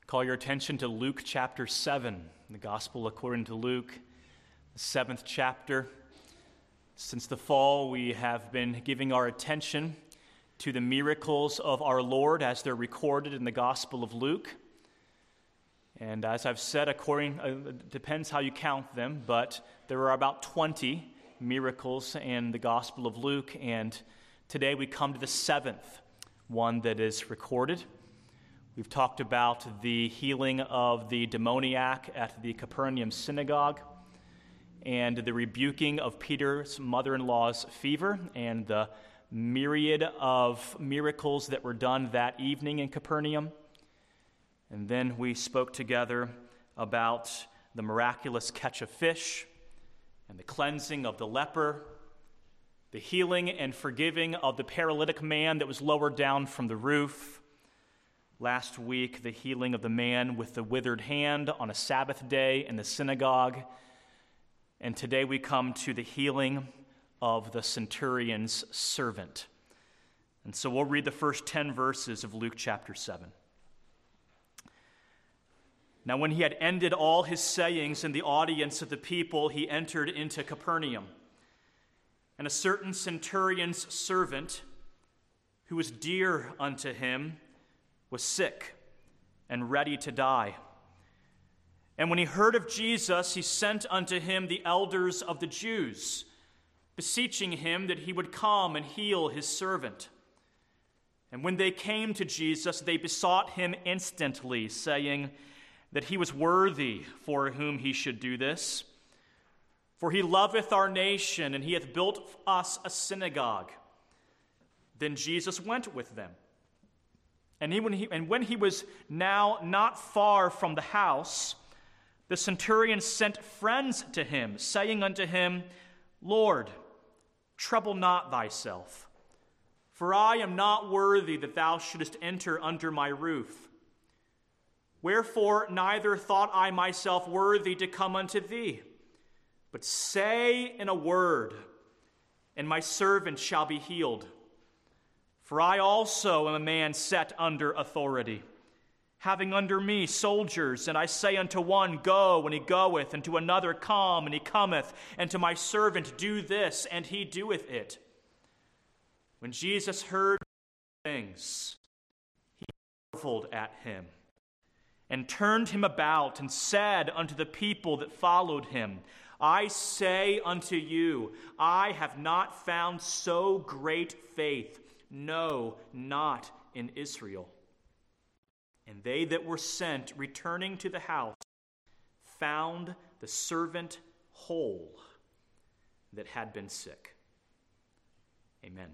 Call your attention to Luke chapter 7, the Gospel according to Luke, the 7th chapter. Since the fall, we have been giving our attention to the miracles of our Lord as they're recorded in the Gospel of Luke. And as I've said, it depends how you count them, but there are about 20 miracles in the Gospel of Luke, and today we come to the 7th one that is recorded. We've talked about the healing of the demoniac at the Capernaum synagogue and the rebuking of Peter's mother-in-law's fever and the myriad of miracles that were done that evening in Capernaum. And then we spoke together about the miraculous catch of fish and the cleansing of the leper, the healing and forgiving of the paralytic man that was lowered down from the roof. Last week, the healing of the man with the withered hand on a Sabbath day in the synagogue. And today we come to the healing of the centurion's servant. And so we'll read the first 10 verses of Luke chapter 7. Now when he had ended all his sayings in the audience of the people, he entered into Capernaum. And a certain centurion's servant, who was dear unto him, was sick and ready to die. And when he heard of Jesus, he sent unto him the elders of the Jews, beseeching him that he would come and heal his servant. And when they came to Jesus, they besought him instantly, saying that he was worthy for whom he should do this. For he loveth our nation, and he hath built us a synagogue. Then Jesus went with them. And when he was now not far from the house, the centurion sent friends to him, saying unto him, Lord, trouble not thyself, for I am not worthy that thou shouldest enter under my roof. Wherefore neither thought I myself worthy to come unto thee, but say in a word, and my servant shall be healed. For I also am a man set under authority, having under me soldiers, and I say unto one, Go, and he goeth, and to another, Come, and he cometh, and to my servant, Do this, and he doeth it. When Jesus heard things, he marveled at him, and turned him about, and said unto the people that followed him, I say unto you, I have not found so great faith, no, not in Israel. And they that were sent, returning to the house, found the servant whole that had been sick. Amen.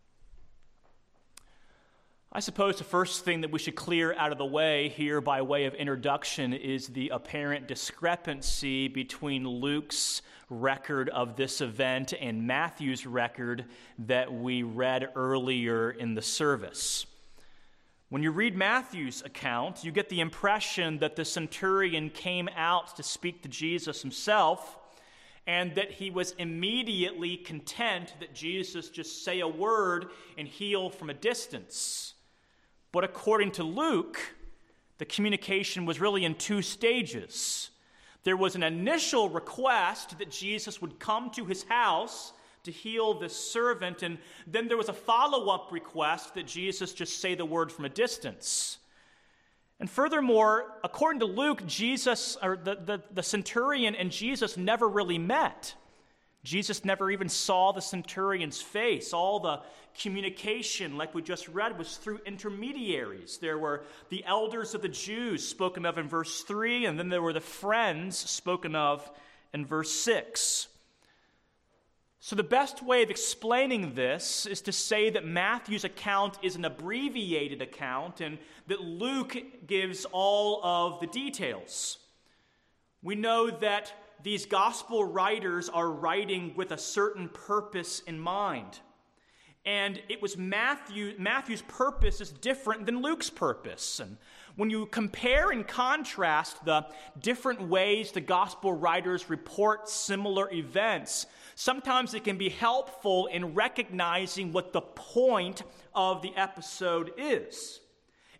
I suppose the first thing that we should clear out of the way here by way of introduction is the apparent discrepancy between Luke's record of this event and Matthew's record that we read earlier in the service. When you read Matthew's account, you get the impression that the centurion came out to speak to Jesus himself, and that he was immediately content that Jesus just say a word and heal from a distance. But according to Luke, the communication was really in two stages. There was an initial request that Jesus would come to his house to heal this servant, and then there was a follow-up request that Jesus just say the word from a distance. And furthermore, according to Luke, the centurion and Jesus never really met. Jesus never even saw the centurion's face. All the communication, like we just read, was through intermediaries. There were the elders of the Jews spoken of in verse 3, and then there were the friends spoken of in verse 6. So the best way of explaining this is to say that Matthew's account is an abbreviated account and that Luke gives all of the details. We know that these gospel writers are writing with a certain purpose in mind. And it was Matthew's purpose is different than Luke's purpose. And when you compare and contrast the different ways the gospel writers report similar events, sometimes it can be helpful in recognizing what the point of the episode is.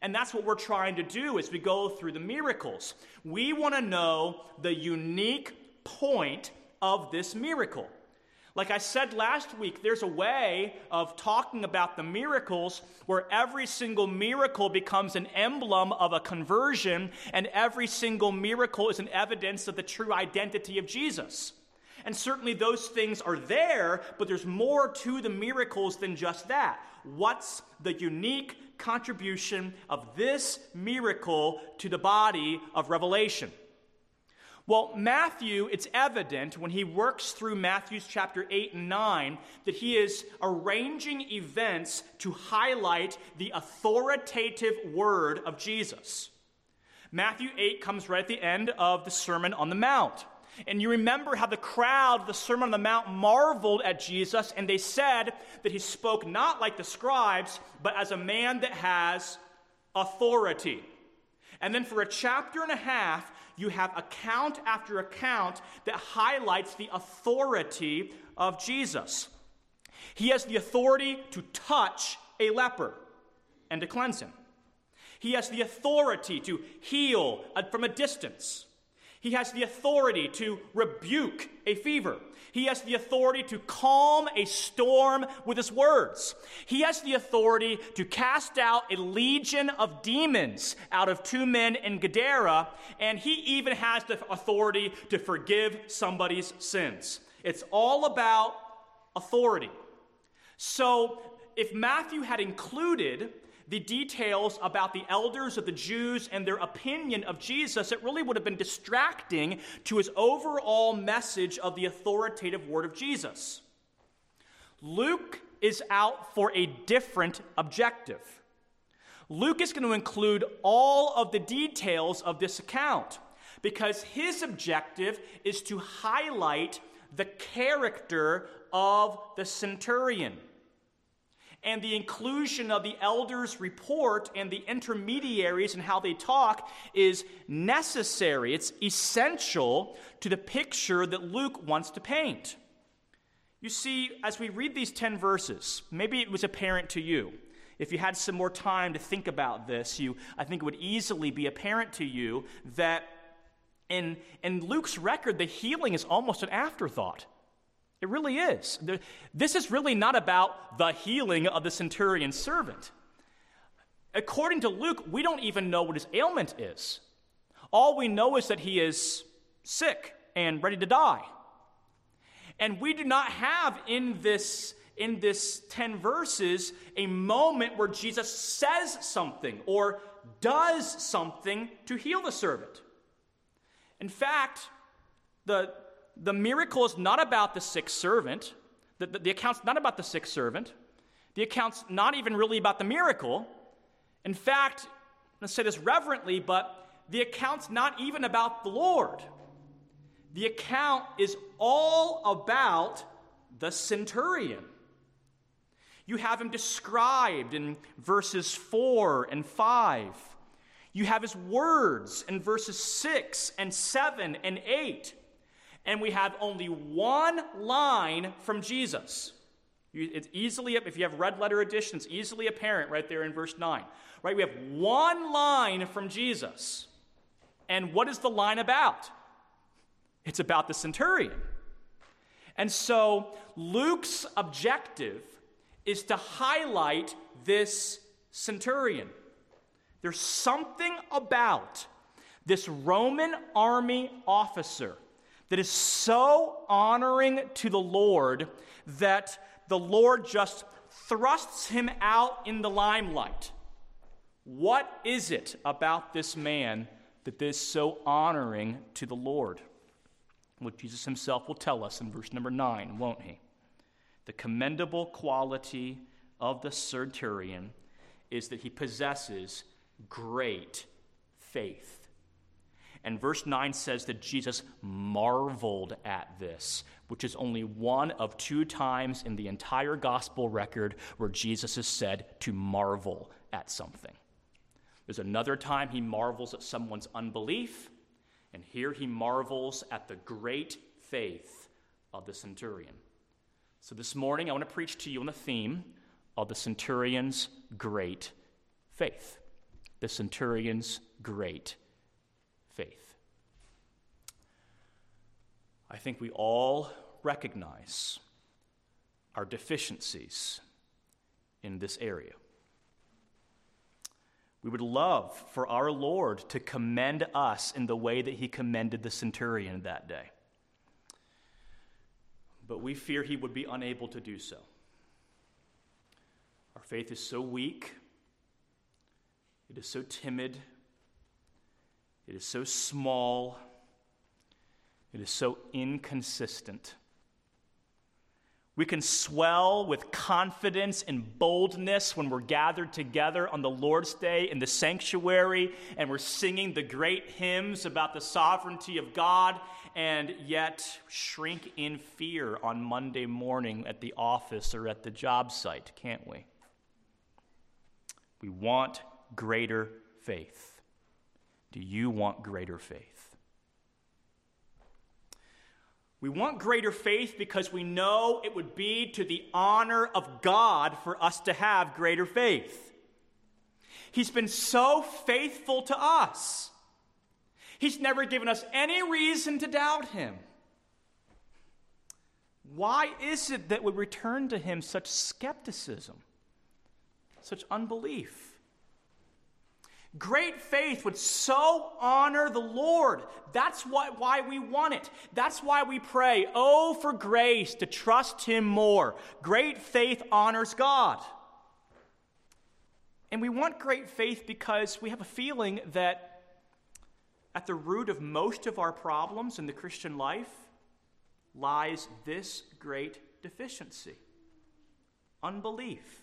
And that's what we're trying to do as we go through the miracles. We want to know the unique point of this miracle. Like I said last week, there's a way of talking about the miracles where every single miracle becomes an emblem of a conversion, and every single miracle is an evidence of the true identity of Jesus. And certainly those things are there, but there's more to the miracles than just that. What's the unique contribution of this miracle to the body of Revelation? Well, Matthew, it's evident when he works through Matthew's chapter 8 and 9 that he is arranging events to highlight the authoritative word of Jesus. Matthew 8 comes right at the end of the Sermon on the Mount. And you remember how the crowd of the Sermon on the Mount marveled at Jesus, and they said that he spoke not like the scribes, but as a man that has authority. And then for a chapter and a half, you have account after account that highlights the authority of Jesus. He has the authority to touch a leper and to cleanse him. He has the authority to heal from a distance. He has the authority to rebuke a fever. He has the authority to calm a storm with his words. He has the authority to cast out a legion of demons out of 2 men in Gadara, and he even has the authority to forgive somebody's sins. It's all about authority. So if Matthew had included the details about the elders of the Jews and their opinion of Jesus, it really would have been distracting to his overall message of the authoritative word of Jesus. Luke is out for a different objective. Luke is going to include all of the details of this account because his objective is to highlight the character of the centurion. And the inclusion of the elders' report and the intermediaries and how they talk is necessary. It's essential to the picture that Luke wants to paint. You see, as we read these 10 verses, maybe it was apparent to you. If you had some more time to think about this, I think it would easily be apparent to you that in Luke's record, the healing is almost an afterthought. It really is. This is really not about the healing of the centurion's servant. According to Luke, we don't even know what his ailment is. All we know is that he is sick and ready to die. And we do not have in this 10 verses a moment where Jesus says something or does something to heal the servant. In fact, the miracle is not about the sick servant. The account's not about the sick servant. The account's not even really about the miracle. In fact, let's say this reverently, but the account's not even about the Lord. The account is all about the centurion. You have him described in verses 4 and 5. You have his words in verses 6 and 7 and 8. And we have only one line from Jesus. It's easily, if you have red letter edition, it's easily apparent right there in verse 9. Right? We have one line from Jesus. And what is the line about? It's about the centurion. And so Luke's objective is to highlight this centurion. There's something about this Roman army officer that is so honoring to the Lord that the Lord just thrusts him out in the limelight. What is it about this man that is so honoring to the Lord? Well, Jesus himself will tell us in verse number 9, won't he? The commendable quality of the centurion is that he possesses great faith. And verse 9 says that Jesus marveled at this, which is only one of 2 times in the entire gospel record where Jesus is said to marvel at something. There's another time he marvels at someone's unbelief, and here he marvels at the great faith of the centurion. So this morning I want to preach to you on the theme of the centurion's great faith. the centurion's great faith. I think we all recognize our deficiencies in this area. We would love for our Lord to commend us in the way that he commended the centurion that day. But we fear he would be unable to do so. Our faith is so weak, it is so timid, it is so small, it is so inconsistent. We can swell with confidence and boldness when we're gathered together on the Lord's Day in the sanctuary and we're singing the great hymns about the sovereignty of God, and yet shrink in fear on Monday morning at the office or at the job site, can't we? We want greater faith. Do you want greater faith? We want greater faith because we know it would be to the honor of God for us to have greater faith. He's been so faithful to us. He's never given us any reason to doubt him. Why is it that we return to him such skepticism, such unbelief? Great faith would so honor the Lord. That's why we want it. That's why we pray, oh, for grace to trust him more. Great faith honors God. And we want great faith because we have a feeling that at the root of most of our problems in the Christian life lies this great deficiency: unbelief.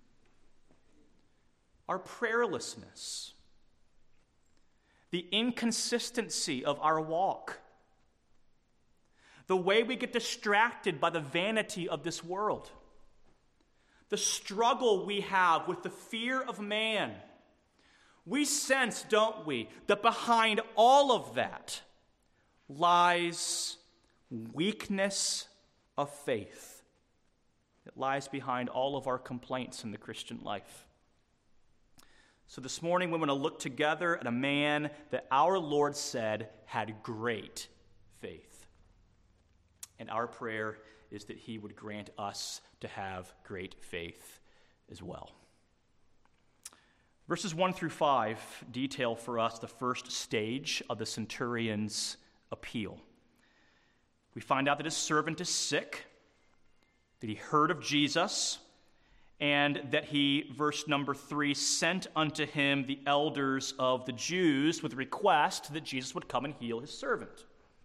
Our prayerlessness. The inconsistency of our walk. The way we get distracted by the vanity of this world. The struggle we have with the fear of man. We sense, don't we, that behind all of that lies weakness of faith. It lies behind all of our complaints in the Christian life. So this morning we want to look together at a man that our Lord said had great faith. And our prayer is that he would grant us to have great faith as well. Verses 1 through 5 detail for us the first stage of the centurion's appeal. We find out that his servant is sick, that he heard of Jesus, and that he, verse number 3, sent unto him the elders of the Jews with a request that Jesus would come and heal his servant.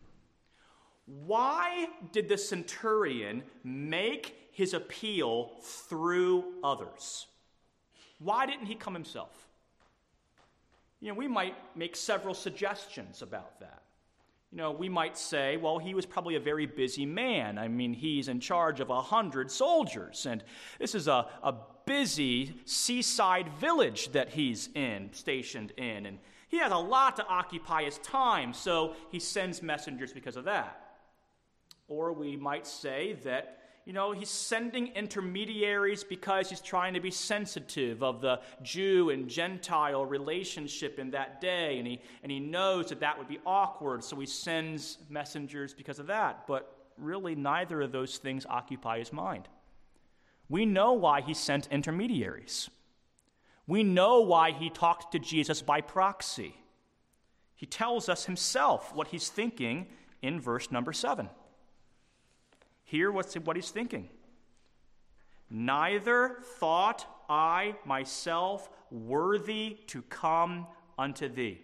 Why did the centurion make his appeal through others? Why didn't he come himself? We might make several suggestions about that. We might say, well, he was probably a very busy man. I mean, he's in charge of 100 soldiers, and this is a busy seaside village that he's stationed in, and he has a lot to occupy his time, so he sends messengers because of that. Or we might say that, he's sending intermediaries because he's trying to be sensitive of the Jew and Gentile relationship in that day, and he knows that would be awkward, so he sends messengers because of that. But really, neither of those things occupy his mind. We know why he sent intermediaries. We know why he talked to Jesus by proxy. He tells us himself what he's thinking in verse number 7. Hear what he's thinking. Neither thought I myself worthy to come unto thee.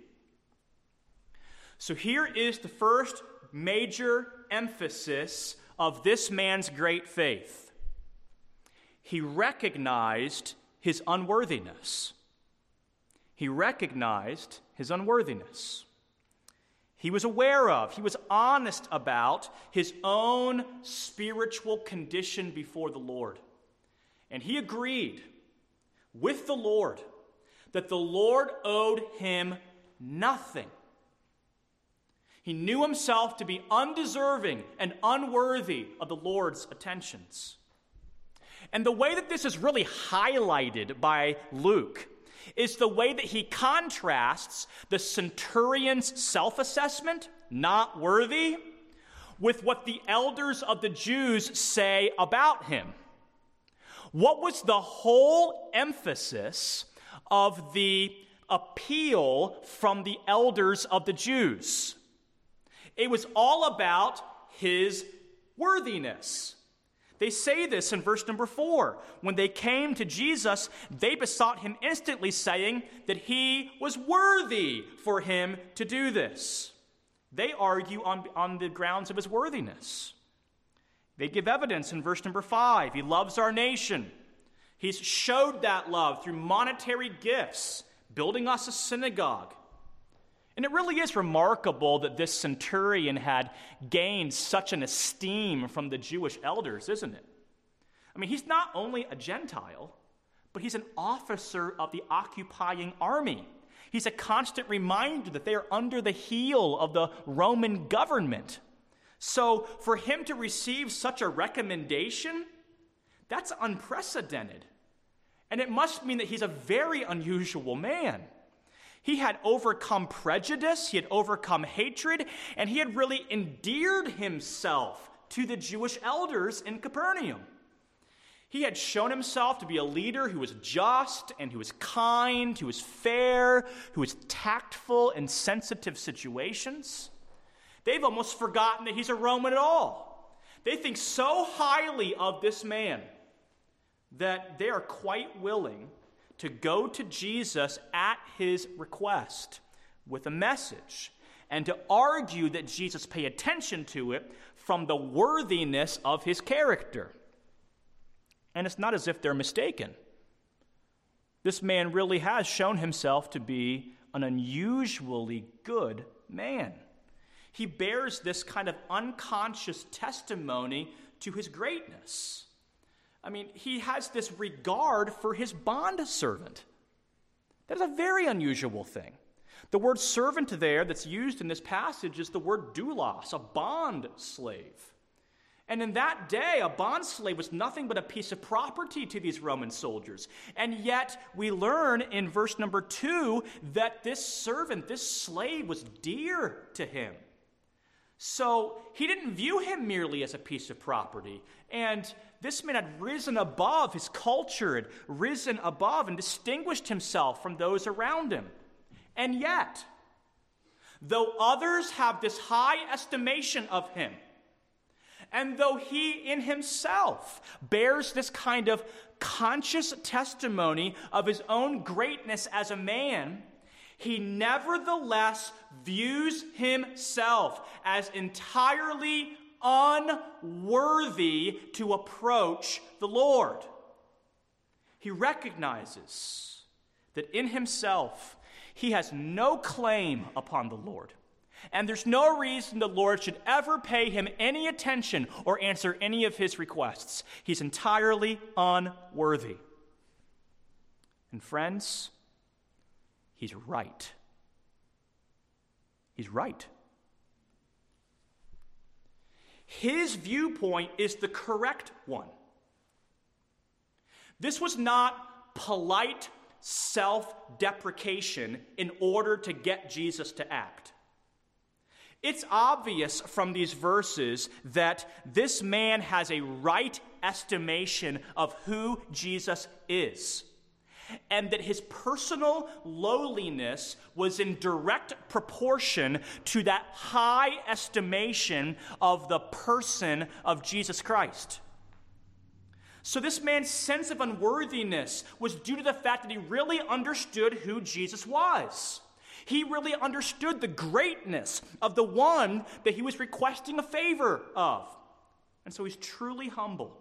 So here is the first major emphasis of this man's great faith. He recognized his unworthiness. He recognized his unworthiness. He was aware of, he was honest about his own spiritual condition before the Lord. And he agreed with the Lord that the Lord owed him nothing. He knew himself to be undeserving and unworthy of the Lord's attentions. And the way that this is really highlighted by Luke is the way that he contrasts the centurion's self-assessment, not worthy, with what the elders of the Jews say about him. What was the whole emphasis of the appeal from the elders of the Jews? It was all about his worthiness. They say this in verse number 4. When they came to Jesus, they besought him instantly, saying that he was worthy for him to do this. They argue on the grounds of his worthiness. They give evidence in verse number 5. He loves our nation. He's showed that love through monetary gifts, building us a synagogue. And it really is remarkable that this centurion had gained such an esteem from the Jewish elders, isn't it? I mean, he's not only a Gentile, but he's an officer of the occupying army. He's a constant reminder that they are under the heel of the Roman government. So for him to receive such a recommendation, that's unprecedented. And it must mean that he's a very unusual man. He had overcome prejudice, he had overcome hatred, and he had really endeared himself to the Jewish elders in Capernaum. He had shown himself to be a leader who was just and who was kind, who was fair, who was tactful in sensitive situations. They've almost forgotten that he's a Roman at all. They think so highly of this man that they are quite willing to go to Jesus at his request with a message and to argue that Jesus pay attention to it from the worthiness of his character. And it's not as if they're mistaken. This man really has shown himself to be an unusually good man. He bears this kind of unconscious testimony to his greatness. I mean, he has this regard for his bondservant. That is a very unusual thing. The word servant there that's used in this passage is the word doulos, a bond slave. And in that day, a bond slave was nothing but a piece of property to these Roman soldiers. And yet, we learn in verse number 2 that this servant, this slave, was dear to him. So he didn't view him merely as a piece of property. And this man had risen above his culture, had risen above and distinguished himself from those around him. And yet, though others have this high estimation of him, and though he in himself bears this kind of conscious testimony of his own greatness as a man, he nevertheless views himself as entirely unworthy to approach the Lord. He recognizes that in himself he has no claim upon the Lord. And there's no reason the Lord should ever pay him any attention or answer any of his requests. He's entirely unworthy. And friends, he's right. He's right. His viewpoint is the correct one. This was not polite self-deprecation in order to get Jesus to act. It's obvious from these verses that this man has a right estimation of who Jesus is, and that his personal lowliness was in direct proportion to that high estimation of the person of Jesus Christ. So this man's sense of unworthiness was due to the fact that he really understood who Jesus was. He really understood the greatness of the one that he was requesting a favor of. And so he's truly humble.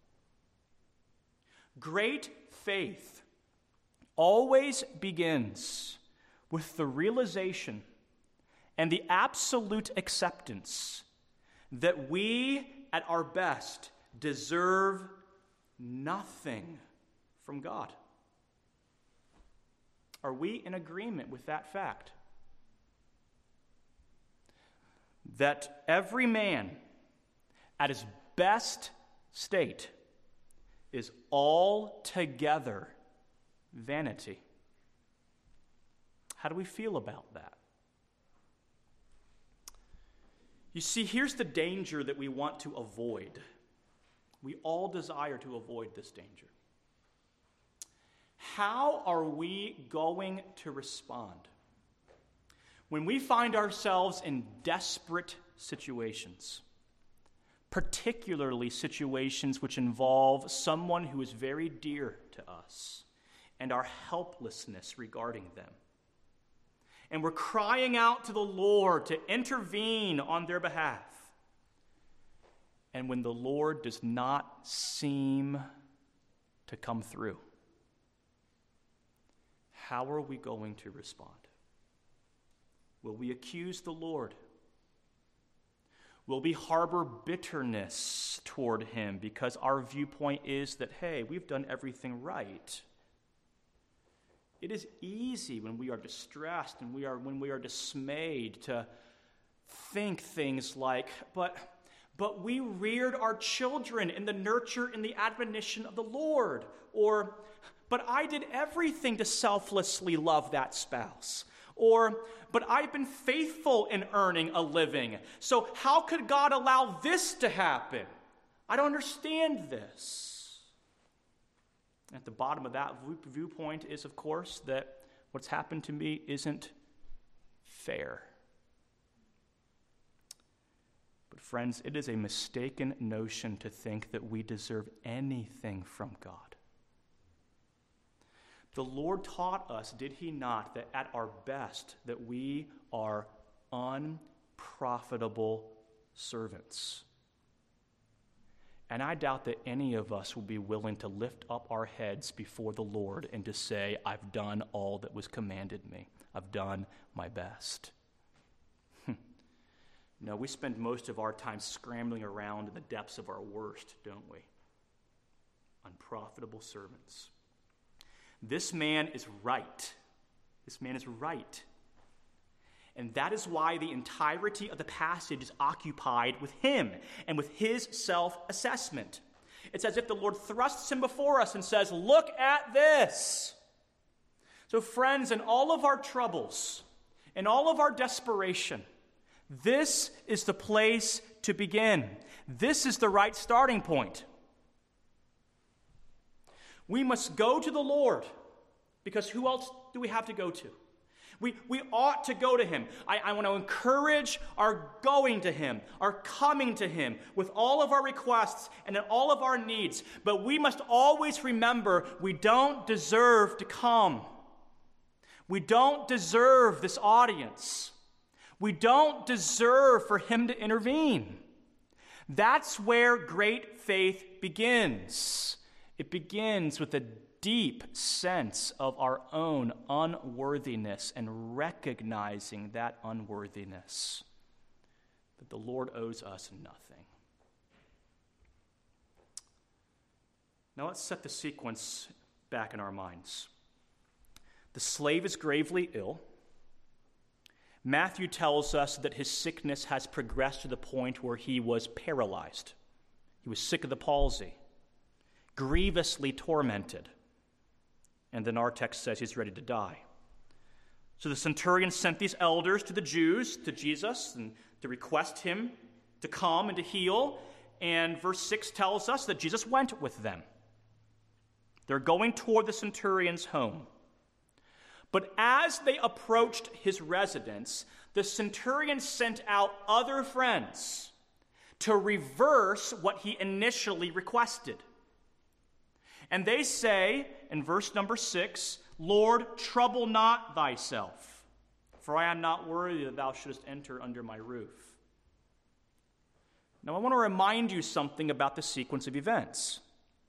Great faith always begins with the realization and the absolute acceptance that we, at our best, deserve nothing from God. Are we in agreement with that fact? That every man at his best state is altogether vanity. How do we feel about that? You see, here's the danger that we want to avoid. We all desire to avoid this danger. How are we going to respond when we find ourselves in desperate situations, particularly situations which involve someone who is very dear to us and our helplessness regarding them? And we're crying out to the Lord to intervene on their behalf. And when the Lord does not seem to come through, how are we going to respond? Will we accuse the Lord? Will we harbor bitterness toward him because our viewpoint is that, hey, we've done everything right? It is easy when we are distressed and when we are dismayed to think things like, but we reared our children in the nurture and the admonition of the Lord. Or, but I did everything to selflessly love that spouse. Or, but I've been faithful in earning a living. So how could God allow this to happen? I don't understand this. At the bottom of that viewpoint is, of course, that what's happened to me isn't fair. But friends, it is a mistaken notion to think that we deserve anything from God. The Lord taught us, did he not, that at our best, that we are unprofitable servants. And I doubt that any of us will be willing to lift up our heads before the Lord and to say, I've done all that was commanded me. I've done my best. No, we spend most of our time scrambling around in the depths of our worst, don't we? Unprofitable servants. This man is right. This man is right. And that is why the entirety of the passage is occupied with him and with his self-assessment. It's as if the Lord thrusts him before us and says, look at this. So friends, in all of our troubles, in all of our desperation, this is the place to begin. This is the right starting point. We must go to the Lord, because who else do we have to go to? We ought to go to him. I want to encourage our going to him, our coming to him with all of our requests and in all of our needs. But we must always remember we don't deserve to come. We don't deserve this audience. We don't deserve for him to intervene. That's where great faith begins. It begins with a deep sense of our own unworthiness and recognizing that unworthiness, that the Lord owes us nothing. Now let's set the sequence back in our minds. The slave is gravely ill. Matthew tells us that his sickness has progressed to the point where he was paralyzed. He was sick of the palsy, grievously tormented. And then our text says he's ready to die. So the centurion sent these elders to the Jews, to Jesus, and to request him to come and to heal. And verse 6 tells us that Jesus went with them. They're going toward the centurion's home. But as they approached his residence, the centurion sent out other friends to reverse what he initially requested. And they say, in verse number 6, Lord, trouble not thyself, for I am not worthy that thou shouldest enter under my roof. Now I want to remind you something about the sequence of events.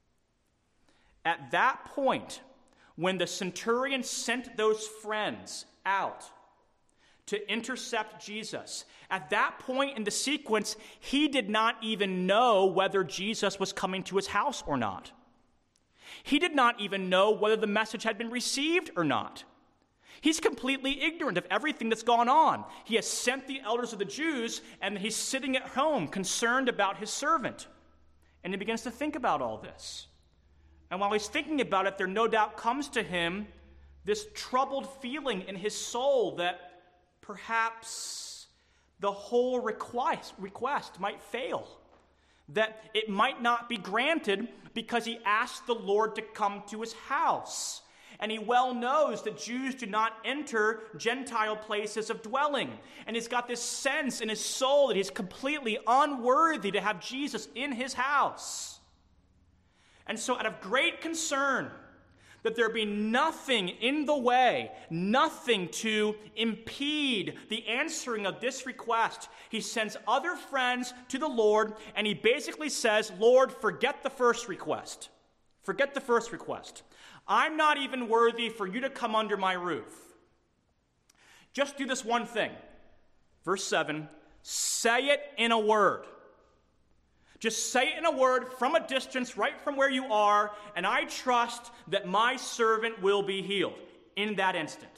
At that point, when the centurion sent those friends out to intercept Jesus, at that point in the sequence, he did not even know whether Jesus was coming to his house or not. He did not even know whether the message had been received or not. He's completely ignorant of everything that's gone on. He has sent the elders of the Jews, and he's sitting at home concerned about his servant. And he begins to think about all this. And while he's thinking about it, there no doubt comes to him this troubled feeling in his soul that perhaps the whole request might fail, that it might not be granted because he asked the Lord to come to his house. And he well knows that Jews do not enter Gentile places of dwelling. And he's got this sense in his soul that he's completely unworthy to have Jesus in his house. And so out of great concern that there be nothing in the way, nothing to impede the answering of this request, he sends other friends to the Lord, and he basically says, Lord, forget the first request. Forget the first request. I'm not even worthy for you to come under my roof. Just do this one thing. Verse 7, say it in a word. Just say it in a word from a distance, right from where you are, and I trust that my servant will be healed in that instant.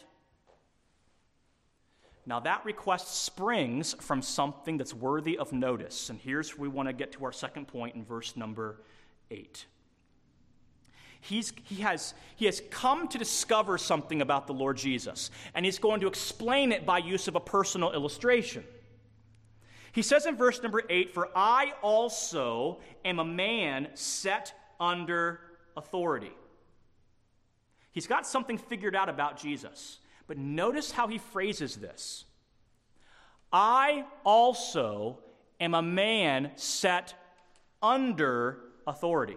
Now that request springs from something that's worthy of notice. And here's where we want to get to our second point in verse number 8. He has come to discover something about the Lord Jesus, and he's going to explain it by use of a personal illustration. He says in verse number 8, for I also am a man set under authority. He's got something figured out about Jesus, but notice how he phrases this. I also am a man set under authority.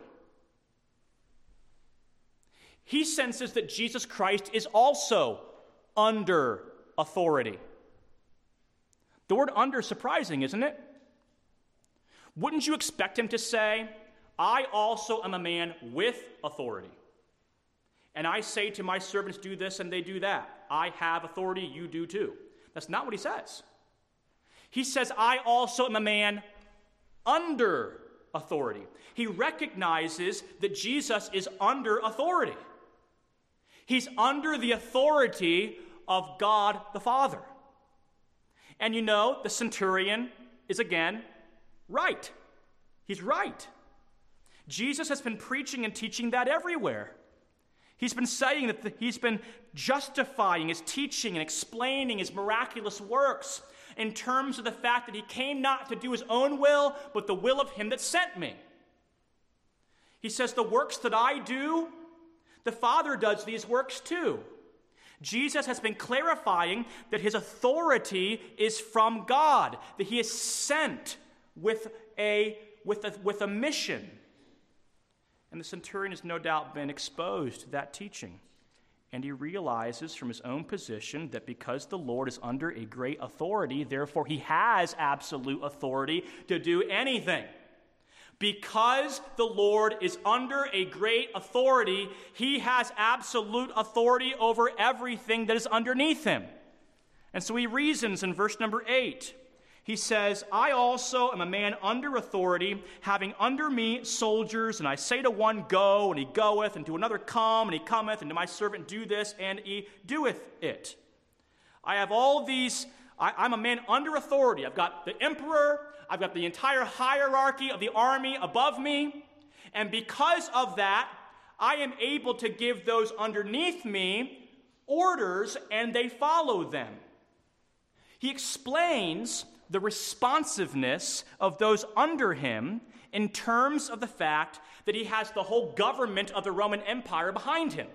He senses that Jesus Christ is also under authority. The word under is surprising, isn't it? Wouldn't you expect him to say, I also am a man with authority. And I say to my servants, do this and they do that. I have authority, you do too. That's not what he says. He says, I also am a man under authority. He recognizes that Jesus is under authority. He's under the authority of God the Father. And you know, the centurion is again right. He's right. Jesus has been preaching and teaching that everywhere. He's been saying that he's been justifying his teaching and explaining his miraculous works in terms of the fact that he came not to do his own will, but the will of him that sent me. He says, the works that I do, the Father does these works too. Jesus has been clarifying that his authority is from God, that he is sent with a mission. And the centurion has no doubt been exposed to that teaching. And he realizes from his own position that because the Lord is under a great authority, therefore he has absolute authority to do anything. Because the Lord is under a great authority, he has absolute authority over everything that is underneath him. And so he reasons in verse number 8. He says, I also am a man under authority, having under me soldiers, and I say to one, go, and he goeth, and to another, come, and he cometh, and to my servant, do this, and he doeth it. I have all these, I'm a man under authority. I've got the emperor, I've got the entire hierarchy of the army above me, and because of that, I am able to give those underneath me orders, and they follow them. He explains the responsiveness of those under him in terms of the fact that he has the whole government of the Roman Empire behind him.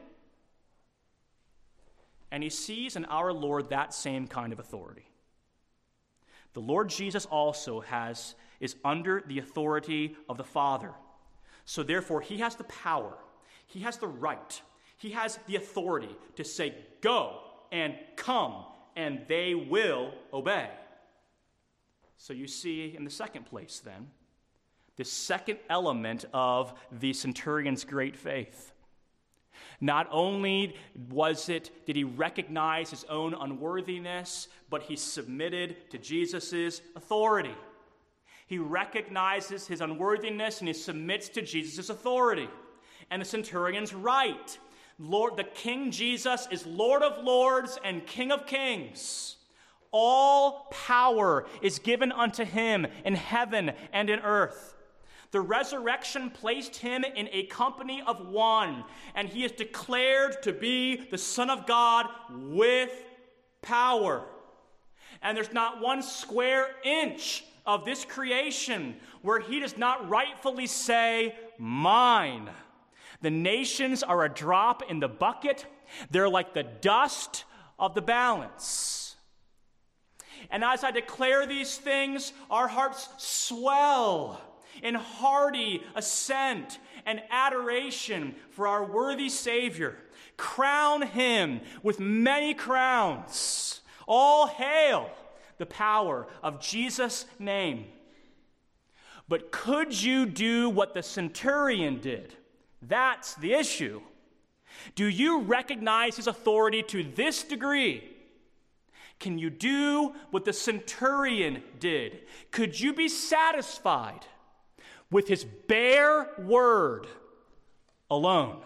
And he sees in our Lord that same kind of authority. The Lord Jesus also is under the authority of the Father. So therefore, he has the power, he has the right, he has the authority to say, go and come, and they will obey. So you see in the second place then, the second element of the centurion's great faith. Not only did he recognize his own unworthiness, but he submitted to Jesus' authority. He recognizes his unworthiness and he submits to Jesus' authority. And the centurion's right. The King Jesus is Lord of lords and King of kings. All power is given unto him in heaven and in earth. The resurrection placed him in a company of one, and he is declared to be the Son of God with power. And there's not one square inch of this creation where he does not rightfully say, mine. The nations are a drop in the bucket. They're like the dust of the balance. And as I declare these things, our hearts swell in hearty assent and adoration for our worthy Savior. Crown him with many crowns. All hail the power of Jesus' name. But could you do what the centurion did? That's the issue. Do you recognize his authority to this degree? Can you do what the centurion did? Could you be satisfied with his bare word alone?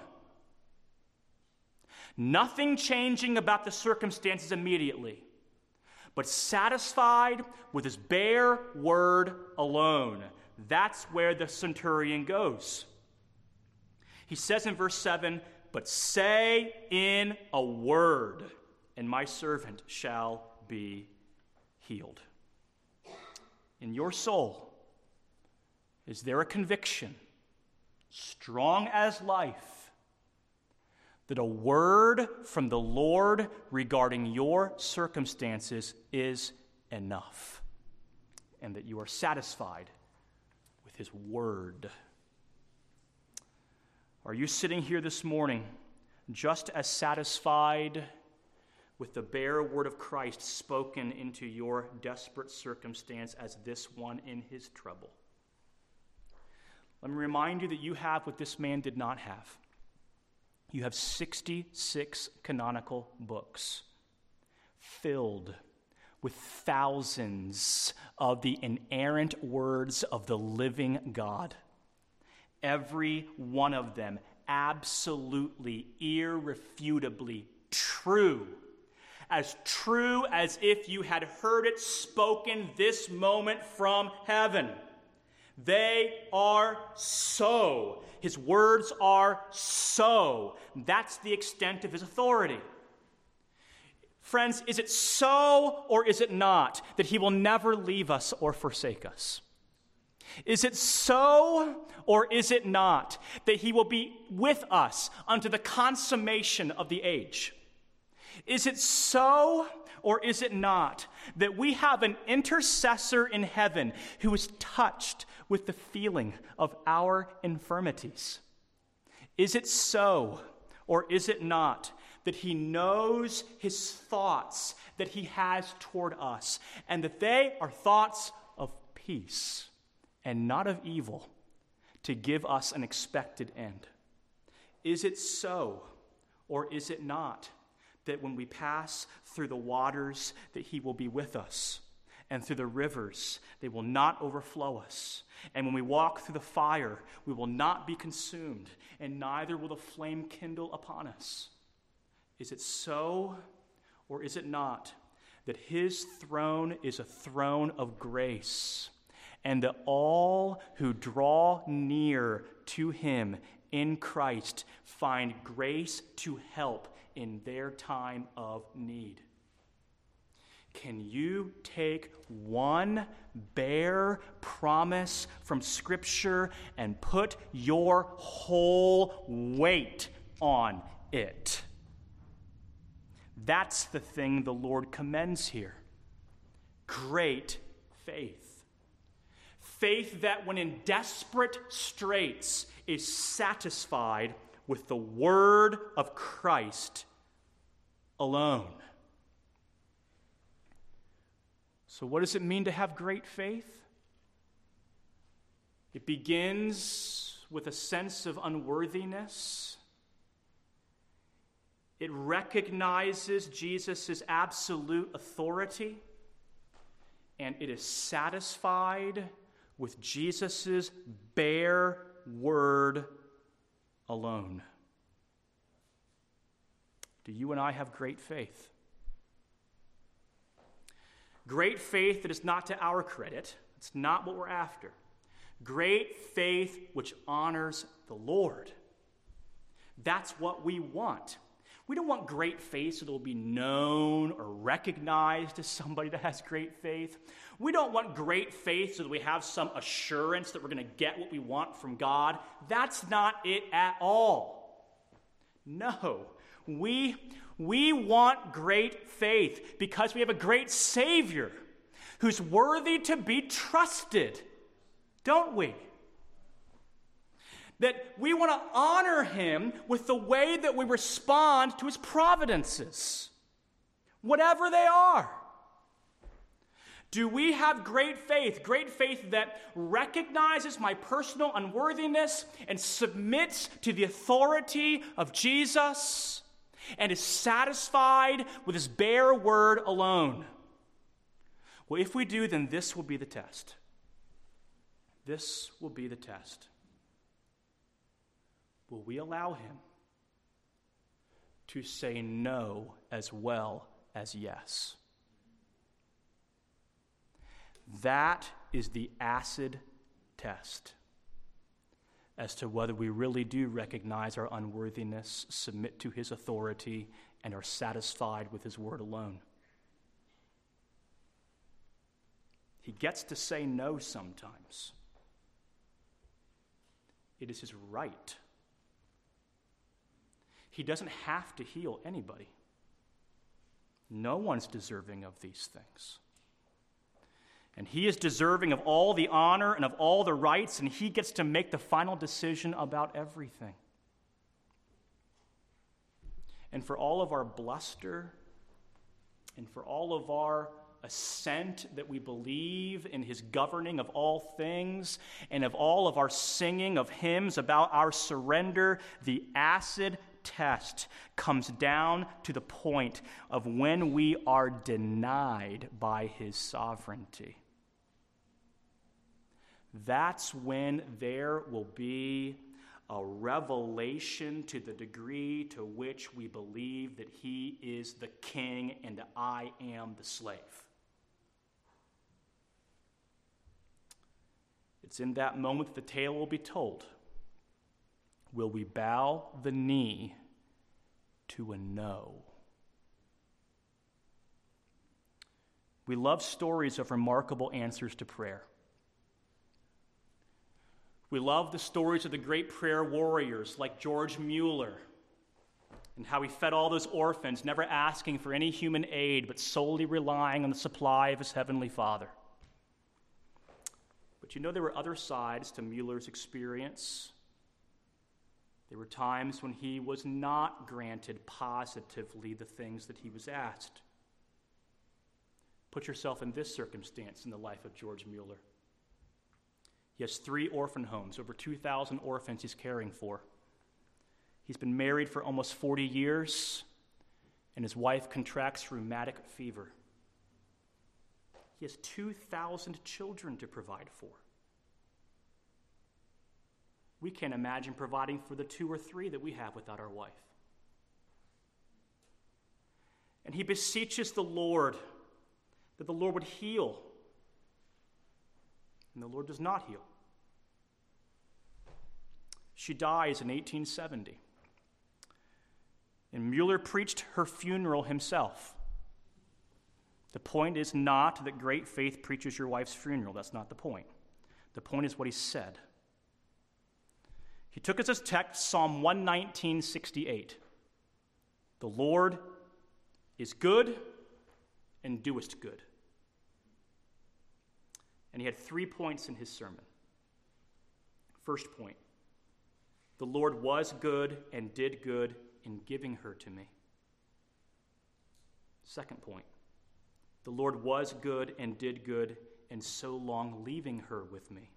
Nothing changing about the circumstances immediately, but satisfied with his bare word alone. That's where the centurion goes. He says in verse 7, but say in a word, and my servant shall be healed. In your soul, is there a conviction, strong as life, that a word from the Lord regarding your circumstances is enough, and that you are satisfied with his word? Are you sitting here this morning just as satisfied with the bare word of Christ spoken into your desperate circumstance as this one in his trouble? Let me remind you that you have what this man did not have. You have 66 canonical books filled with thousands of the inerrant words of the living God. Every one of them absolutely, irrefutably true as if you had heard it spoken this moment from heaven. They are so. His words are so. That's the extent of his authority. Friends, is it so or is it not that he will never leave us or forsake us? Is it so or is it not that he will be with us unto the consummation of the age? Is it so or is it not that we have an intercessor in heaven who is touched with the feeling of our infirmities? Is it so or is it not that he knows his thoughts that he has toward us, and that they are thoughts of peace and not of evil, to give us an expected end? Is it so or is it not that when we pass through the waters that he will be with us, and through the rivers they will not overflow us, and when we walk through the fire we will not be consumed, and neither will the flame kindle upon us? Is it so or is it not that his throne is a throne of grace, and that all who draw near to him in Christ find grace to help in their time of need? Can you take one bare promise from Scripture and put your whole weight on it? That's the thing the Lord commends here. Great faith. Faith that when in desperate straits is satisfied with the word of Christ alone. So what does it mean to have great faith? It begins with a sense of unworthiness. It recognizes Jesus' absolute authority, and it is satisfied with Jesus' bare word alone. Do you and I have great faith? Great faith that is not to our credit. It's not what we're after. Great faith which honors the Lord. That's what we want. We don't want great faith so that we'll be known or recognized as somebody that has great faith. We don't want great faith so that we have some assurance that we're going to get what we want from God. That's not it at all. No, we want great faith because we have a great Savior who's worthy to be trusted, don't we? That we want to honor him with the way that we respond to his providences, whatever they are. Do we have great faith that recognizes my personal unworthiness and submits to the authority of Jesus and is satisfied with his bare word alone? Well, if we do, then this will be the test. This will be the test. Will we allow him to say no as well as yes? That is the acid test as to whether we really do recognize our unworthiness, submit to his authority, and are satisfied with his word alone. He gets to say no sometimes. It is his right. He doesn't have to heal anybody. No one's deserving of these things. And he is deserving of all the honor and of all the rights, and he gets to make the final decision about everything. And for all of our bluster, and for all of our assent that we believe in his governing of all things, and of all of our singing of hymns about our surrender, the acid test comes down to the point of when we are denied by his sovereignty. That's when there will be a revelation to the degree to which we believe that he is the king and I am the slave. It's in that moment the tale will be told. Will we bow the knee to a no? We love stories of remarkable answers to prayer. We love the stories of the great prayer warriors like George Mueller and how he fed all those orphans, never asking for any human aid, but solely relying on the supply of his heavenly Father. But you know, there were other sides to Mueller's experience. There were times when he was not granted positively the things that he was asked. Put yourself in this circumstance in the life of George Mueller. He has 3 orphan homes, over 2,000 orphans he's caring for. He's been married for almost 40 years, and his wife contracts rheumatic fever. He has 2,000 children to provide for. We can't imagine providing for the 2 or 3 that we have without our wife. And he beseeches the Lord that the Lord would heal. And the Lord does not heal. She dies in 1870. And Mueller preached her funeral himself. The point is not that great faith preaches your wife's funeral. That's not the point. The point is what he said. He took as his text Psalm 119:68. The Lord is good and doest good. And he had 3 points in his sermon. First point, the Lord was good and did good in giving her to me. Second point, the Lord was good and did good in so long leaving her with me.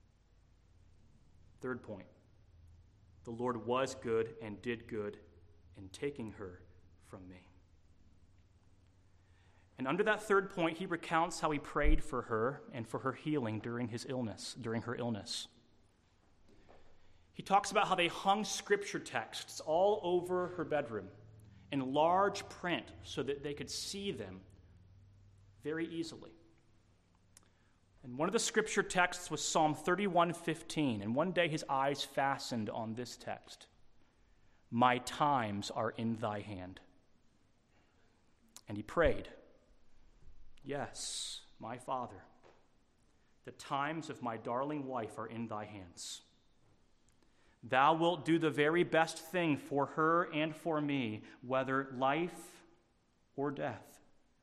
Third point, the Lord was good and did good in taking her from me. And under that third point, he recounts how he prayed for her and for her healing during her illness. He talks about how they hung scripture texts all over her bedroom in large print so that they could see them very easily. And one of the scripture texts was Psalm 31:15, and one day his eyes fastened on this text. My times are in thy hand. And he prayed, yes, my Father, the times of my darling wife are in thy hands. Thou wilt do the very best thing for her and for me, whether life or death.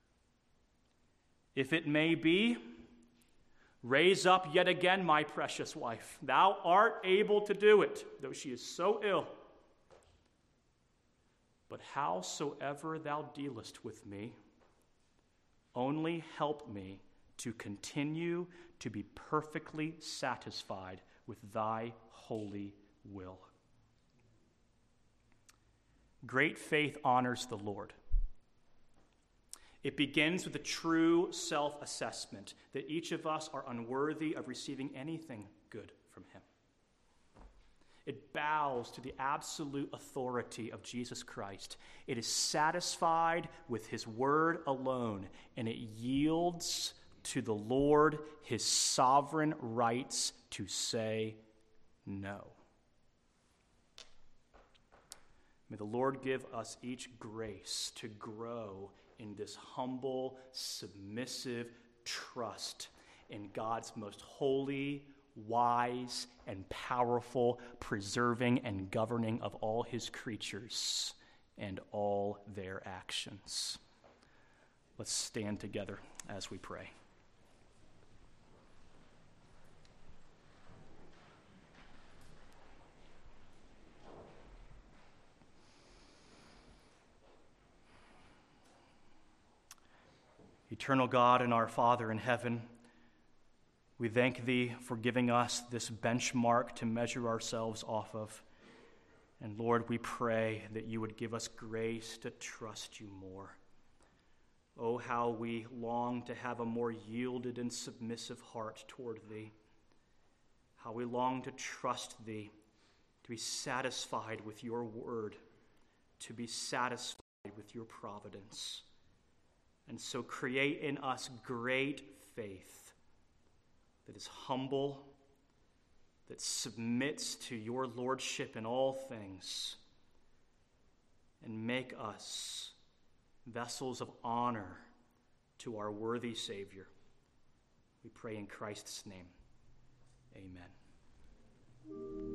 If it may be, raise up yet again my precious wife. Thou art able to do it, though she is so ill. But howsoever thou dealest with me, only help me to continue to be perfectly satisfied with thy holy will. Great faith honors the Lord. It begins with a true self-assessment that each of us are unworthy of receiving anything good from him. It bows to the absolute authority of Jesus Christ. It is satisfied with his word alone, and it yields to the Lord his sovereign rights to say no. May the Lord give us each grace to grow in this humble, submissive trust in God's most holy, wise, and powerful preserving and governing of all his creatures and all their actions. Let's stand together as we pray. Eternal God and our Father in heaven, we thank thee for giving us this benchmark to measure ourselves off of. And Lord, we pray that you would give us grace to trust you more. Oh, how we long to have a more yielded and submissive heart toward thee. How we long to trust thee, to be satisfied with your word, to be satisfied with your providence. And so create in us great faith that is humble, that submits to your lordship in all things, and make us vessels of honor to our worthy Savior. We pray in Christ's name. Amen.